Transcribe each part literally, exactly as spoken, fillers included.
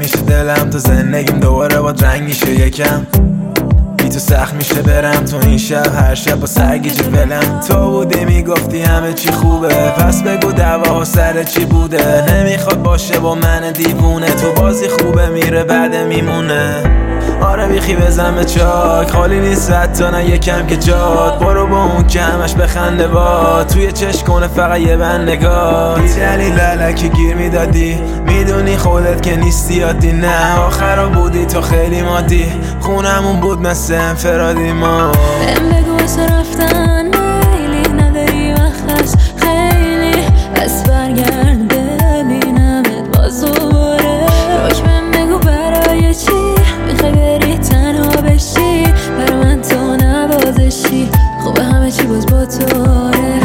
میشه دلم، تو زندگیم دوباره با رنگ میشه یکم. بی تو سخت میشه برم تو این شب، هر شب با سرگیجه ولم. تو بودی میگفتی همه چی خوبه، پس بگو دعوا سر چی بوده. نمیخواد باشه با من دیوونه، تو بازی خوبه میره بعد میمونه. آره بیخی بزن به چاک، خالی نیست حتی نه یکم که جاد. برو با اون که همش بخنده با، توی چشم کنه فقط یه بند نگاه. بی دلیل علکی گیر میدادی، میدونی خودت که نیستی عادی. نه آخرا بودی تو خیلی مادی، خونمون بود مثل انفرادی ما. بهم بگو واسه رفتن میلی نداری و خست خیلی، بس برگرد ببینمت باز دوباره. روش بهم بگو برای چی میخوای بری تنها بشی، برا من تو نوازشی. خوبه همه چی باز با تو، آره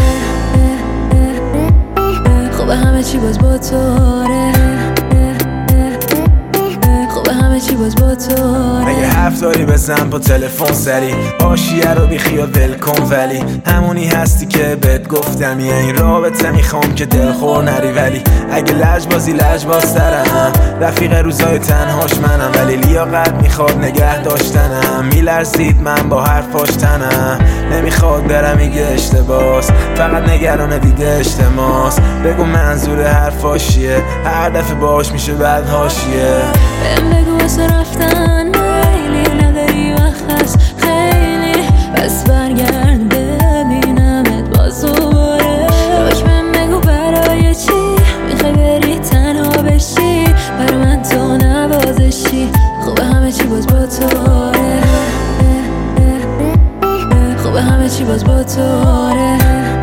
خوبه همه چی باز با تو، آره خوبه همه چی باز با تو، آره. اگه حرف داری بزن با تلفن سری، آشیه رو بی خیال ول کن، ولی همونی هستی که بهت گفتم. یه این رابطه میخوام که دلخور نری، ولی اگه لج بازی لج بازترم. رفیق روزای تنهاش منم، ولی لیاقت میخواد نگه داشتنم. میلرزید من با حرفاش تنم، نمیخواد برم میگه اشتباس، فقط نگران دیده اجتماس. بگو منظور حرفاش چیه، هر دفعه باش میشه بعد حاشیه. بهم بگو واسه رفتن میلی نداری و خست خیلی، بس برگرد ببینمت باز دوباره. روش بهم بگو برای چی میخوای بری تنها بشی، برا من تو نوازشی. خوبه همه چی باز با تو، آره خوبه همه چی باز با تو، آره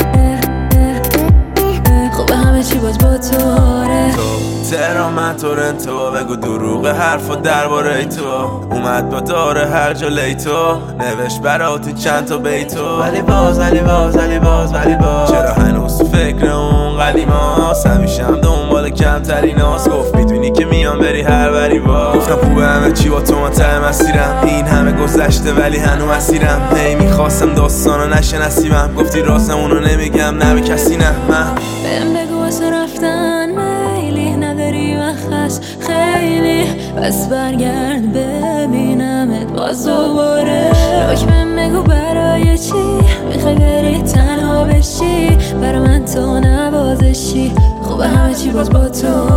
خوبه همه چی باز با تو، آره. تهران من تورنتو، بگو دروغ حرف و درباره تو. اومد با داره هر جا لیتو، نوشت برا تو چند تا بیتو. ولی باز ولی باز ولی باز ولی باز چرا هنوز فکر اون قدیماست؟ همیشه هم دنبال کمتریناست. گفت میدونی که میان بری هر بری با. گفتم خوبه همه چی با تو من ته مسیرم، این همه گذشته ولی هنو مسیرم. هی میخواستم داستانو نشه نصیبم، گفتی راستم اونو نمیگم نه به کسی نه. من بهم بگو واسه رفتن میلی نداری و خست خیلی، بس برگرد ببینمت باز دوباره. روش بهم بگو برای چی میخوای بری تنها بشی، برا من تو نوازشی. خوبه همه چی باز با تو،